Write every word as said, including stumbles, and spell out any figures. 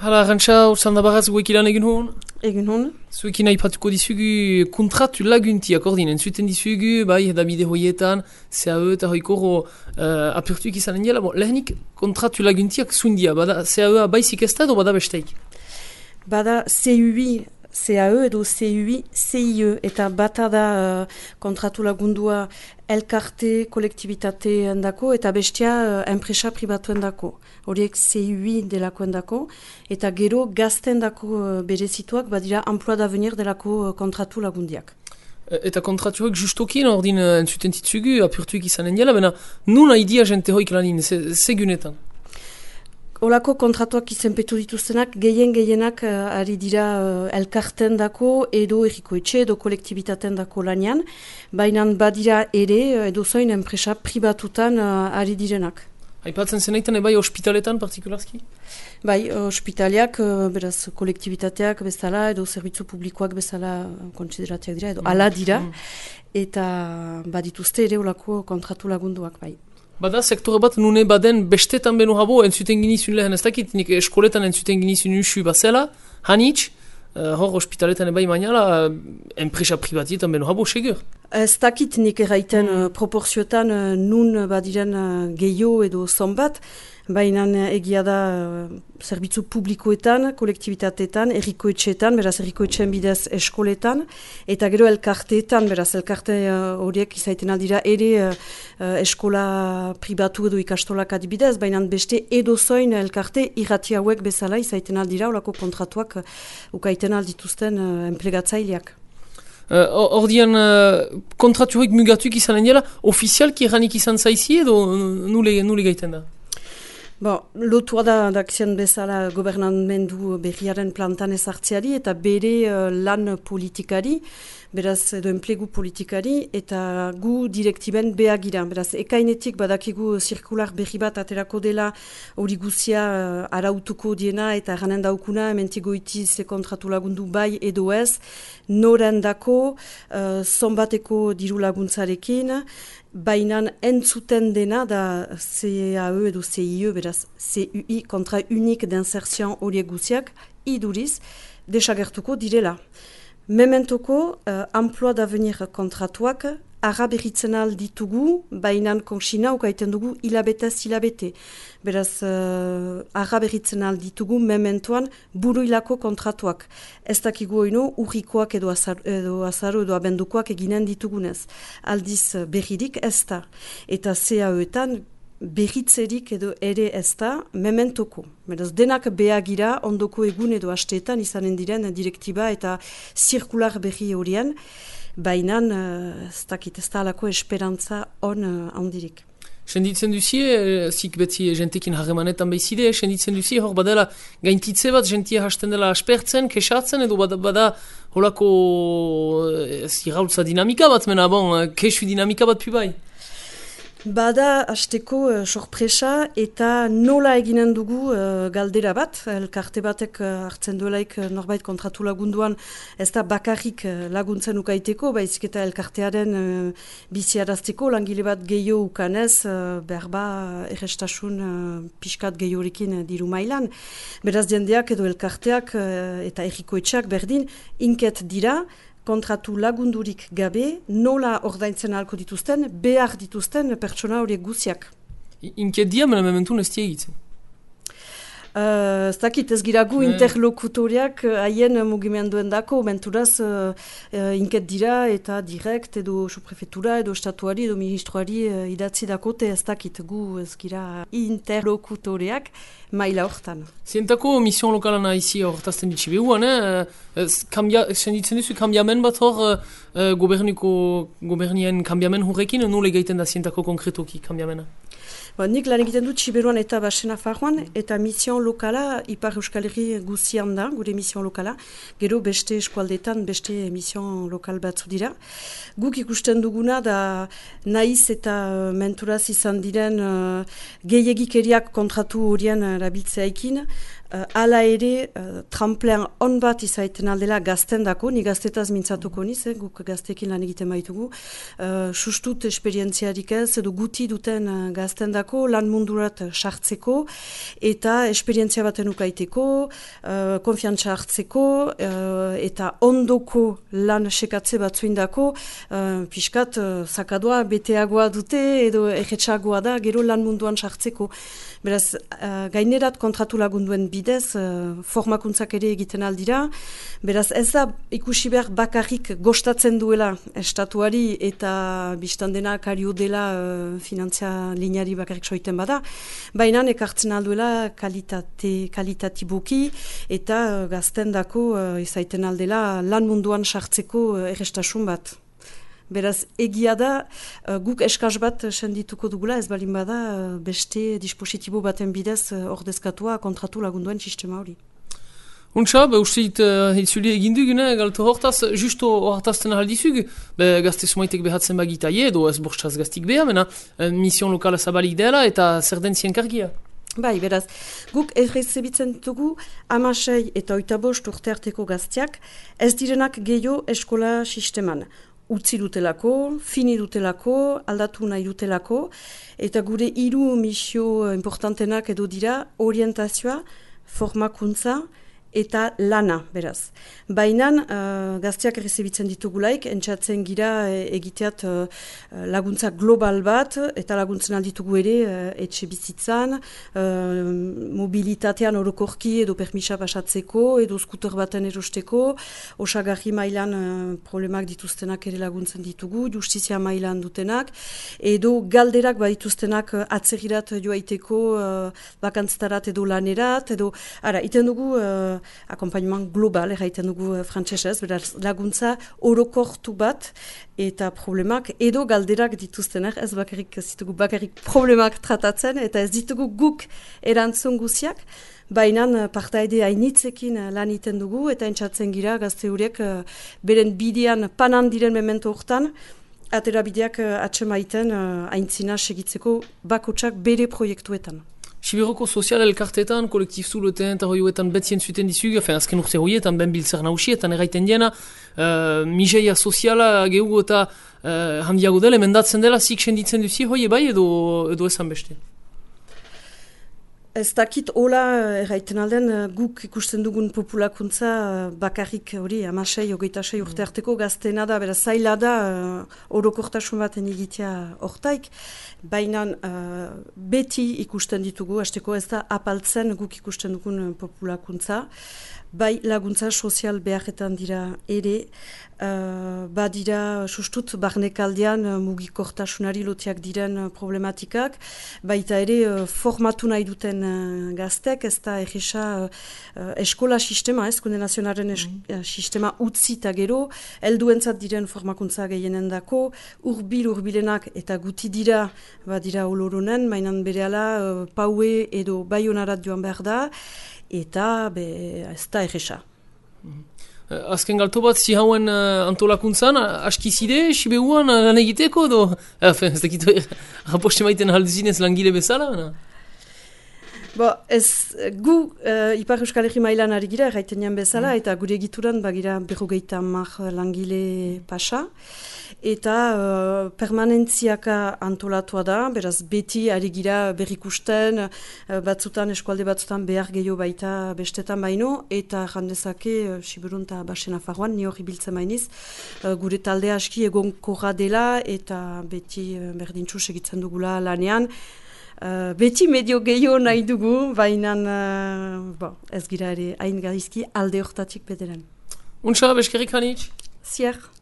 Hala, Arantxa, ursan da baraz guekilan egin hon? Egin hon. Zuekin aipatuko dizugu kontratu laguntiak ordin, entzuten dizugu, bai, edabide hoietan, C A E eta hoikoro uh, apurtuik izanen dela. Bon, lehenik kontratu laguntiak zuindia, bada C A E baizik ez da edo bada besteik? Bada C U I C A E edo C U I C I E eta bata da uh, kontratu lagundua elkarte kolektibitate dako eta bestia uh, enpresa pribatuen dako. Horiek C U I delakoen dako eta gero gazten dako uh, berezituak badira emploi d'avenir delako uh, kontratu lagundiak. Eta kontratuak justokien ordin uh, entzuten titzugu apurtuik izanen dela, bena nun haidia jente hoik lanin, segunetan? Olako kontratuak izenpetu dituztenak, gehien gehienak uh, ari dira uh, elkarten dako edo errikoetxe edo kolektibitaten dako lanian, baina badira ere uh, edo zoin enpresa pribatutan uh, ari direnak. Aipatzen zeneiten ebai ospitaletan partikularski? Bai, ospitaliak, uh, beraz kolektibitateak bezala edo zerbitzu publikoak bezala kontsideratiak dira, edo mm. ala dira, mm. eta badituzte ere olako kontratu lagunduak bai. Bada, sektore bat nune baden bestetan beno habo, entzuten ginizun lehen ez dakit, nik eskoletan entzuten ginizun usu bazela, hanitz, uh, hor ospitaletan ebai mainala, uh, enpresa privatietan beno habo, segur. Ez dakit nik erraiten mm. uh, proporzioetan uh, nun badiren uh, gehiago edo zonbat, baina egia da uh, zerbitzu publikoetan, kolektibitateetan, errikoetxeetan, beraz errikoetxeen bidez eskoletan, eta gero elkarteetan, beraz elkarte horiek uh, izaiten aldira ere uh, uh, eskola pribatu edo ikastolak adibidez, baina beste edozoin elkarte irrati hauek bezala izaiten aldira, olako kontratuak uh, ukaiten aldituzten uh, enplegatzaileak. Uh, Ordian uh, kontratuak mugatuik izanen dela, ofizialki erranik izan zaizi edo nule, nule gaiten da? Bon, lotua da dakzen bezala gobernamendu berriaren plantan ezartzeari eta bere uh, lan politikari, beraz edo enplegu politikari eta gu direktiben behagira. Beraz, ekainetik badakigu zirkular berri bat aterako dela hori guzia uh, arautuko diena eta eranen daukuna, ementigoiti ze kontratu lagundu bai edo ez, norendako, uh, zonbateko diru laguntzarekin, bainan entzuten dena da C A E edo C I E, beraz C U I, kontra unik d'insertion horiek guziak, iduriz, desagertuko direla. Mementoko, uh, emploi d'avenir kontratuak, arra berritzen alditugu, bainan konsina ukaiten dugu hilabetez hilabete. Beraz, uh, arra berritzen alditugu mementoan buruilako kontratuak. Ez dakigu oino, urrikoak edo, azar, edo azaro edo abendukoak eginen ditugunez. Aldiz berririk ez da. Eta C A E-etan berritzerik edo ere ez da mementoko. Beraz, denak behagira ondoko egun edo asteetan izanen diren direktiba eta zirkular berri horien, baina ez dakit ez da alako esperantza on handirik. Senditzen duzie, zik betzi jentekin harremanetan behizide, senditzen duzie, hor badela gaintitze bat jentia hasten dela aspertzen, kesatzen, edo bada, bada holako ziraultza dinamika bat, mena bon, kesu dinamika bat pu bai. Bada hasteko uh, sorpresa eta nola eginen dugu uh, galdera bat, elkarte batek uh, hartzen duelaik uh, norbait kontratu lagunduan ez da bakarrik uh, laguntzen ukaiteko, baizik eta elkartearen uh, biziarazteko langile bat gehiago ukanez, uh, berba errestasun uh, pixkat gehiorekin uh, diru mailan. Beraz jendeak edo elkarteak uh, eta errikoetxeak berdin inket dira, kontratu lagundurik gabe, nola ordaintzen ahalko dituzten, behar dituzten pertsona horiek guziak. Inket dia, mena mementun ez tie egitzen? Uh, ez dakit, ez gira gu interlokutoriak haien uh, mugimenduen dako, menturaz uh, uh, inket dira eta direkt edo suprefetura edo estatuari edo ministroari uh, idatzi dakote ez dakit, gu ez gira interlokutoriak maila hortan. Zientako mission lokalana izi horretazten ditzi behuan, eh? Senditzen duzu kambiamen bat hor uh, gobernuko, gobernien kambiamen horrekin, nule gaiten da zientako konkretoki kambiamena? Ba, nik lan egiten dut Siberuan eta Basena Faruan, eta mission lokala Ipar Euskal Herri guzian da, gure mission lokala, gero beste eskualdetan beste mission lokal batzu dira. Guk ikusten duguna da naiz eta menturaz izan diren uh, gehiagikeriak kontratu horien erabiltzeaikin, Uh, ala ere, uh, tramplean on bat izaiten aldela gazten dako, ni gaztetaz mintzatuko niz, eh, guk gaztekin lan egiten baitugu, uh, sustut esperientziarik ez, edo guti duten uh, gazten dako, lan mundurat sartzeko, eta esperientzia baten ukaiteko, uh, konfiantza hartzeko, uh, eta ondoko lan sekatze batzuindako, uh, pixkat, uh, zakadoa, beteagoa dute, edo erretxagoa da, gero lan munduan sartzeko. Beraz, uh, gainerat kontratu lagunduen bidez, uh, formakuntzak ere egiten aldira. Beraz, ez da ikusi behar bakarrik gostatzen duela estatuari eta biztan dena kario dela uh, finantzia lineari bakarrik soiten bada. Baina ekartzen alduela kalitate, kalitatiboki eta uh, gazten dako uh, izaiten aldela lan munduan sartzeko uh, errestasun bat. Beraz, egia da, uh, guk eskaz bat sendituko dugula, ez balin bada uh, beste dispositibo baten bidez uh, ordezkatua kontratu lagunduen sistema hori. Untsa, be ustit uh, itzuli eginduk, ne, galto hortaz, justo hortazten ahaldizuk, be gazte sumaitek behatzen bagita ie, edo ez bortxaz gaztik beha, mena, uh, mission lokala zabalik dela eta zer den zien kargia. Bai, beraz, guk errezebitzen dugu amasei eta oita bost urte arteko gaztiak, ez direnak gehiago eskola sisteman. Utzi dutelako, fini dutelako, aldatu nahi dutelako, eta gure hiru misio importantenak edo dira orientazioa, formakuntza eta lana, beraz. Baina uh, gazteak errezebitzen ditugulaik, entzatzen gira e, egiteat uh, laguntza global bat, eta laguntzen alditugu ere uh, etxe bizitzan, uh, mobilitatean orokorki edo permisa pasatzeko, edo skuter baten erosteko, osagarri mailan uh, problemak dituztenak ere laguntzen ditugu, justizia mailan dutenak, edo galderak badituztenak uh, atzerirat joaiteko uh, bakantztarat edo lanerat, edo, ara, iten dugu uh, akompainament global, erraiten dugu frantsesez, beraz laguntza orokortu bat eta problemak edo galderak dituztenak, ez bakarrik ez ditugu bakarrik problemak tratatzen eta ez ditugu guk erantzun guziak, baina partaide hainitzekin lan iten dugu eta entzatzen gira gazte horiek beren bidean panan diren memento hortan, atera bideak atsemaiten aintzina segitzeko bakotsak bere proiektuetan. Sibiroko sozial elkartetan, kolektif zuloetan eta hoioetan betzien zuten dizug, azken urte horietan, ben biltzer nausietan erraiten diena, uh, miseia soziala gehugo eta uh, handiago dela, emendatzen dela, zik senditzen duzi hoie bai edo, edo esan beste? Ez dakit hola erraiten alden guk ikusten dugun populakuntza bakarrik hori amasei, hogeita sei urte arteko gaztena da, beraz zaila da uh, orokortasun baten egitea hortaik, baina uh, beti ikusten ditugu, hasteko ez da apaltzen guk ikusten dugun populakuntza, bai laguntza sozial beharretan dira ere, uh, badira sustut barnekaldean uh, mugikortasunari lotiak diren uh, problematikak, baita ere uh, formatu nahi duten uh, gaztek, ez da egisa uh, eskola sistema, ez, Kunde Nazionaren es, uh, sistema utzi eta gero, helduentzat diren formakuntza gehienen dako, urbil urbilenak eta guti dira, badira oloronen, mainan berehala uh, paue edo baionarat joan behar da, eta be, ez da egisa. Mm-hmm. Azken galto bat, zi hauen uh, antolakuntzan, askizide, sibehuan uh, lan egiteko, edo? Efen, ez dakitu, raposte maiten halduzinez langile bezala? Na? Bo, ez, gu uh, Ipar Euskal Herri mailan ari gira, erraiten nian bezala, mm. eta gure egituran bagira berrogeita mar langile pasa, eta uh, permanentziaka antolatua da, beraz beti ari gira berrikusten, uh, batzutan, eskualde batzutan behar gehiago baita bestetan baino, eta jandezake, uh, Siberun eta Basen Nafarroan, ni hori biltzen bainiz, uh, gure talde aski egon korra dela, eta beti uh, berdintxu segitzen dugula lanean, Uh, beti medio gehiago nahi dugu, baina uh, bon, ez gira ere hain gaizki alde hortatik bederen. Untsa, beskerik hanitz? Zier.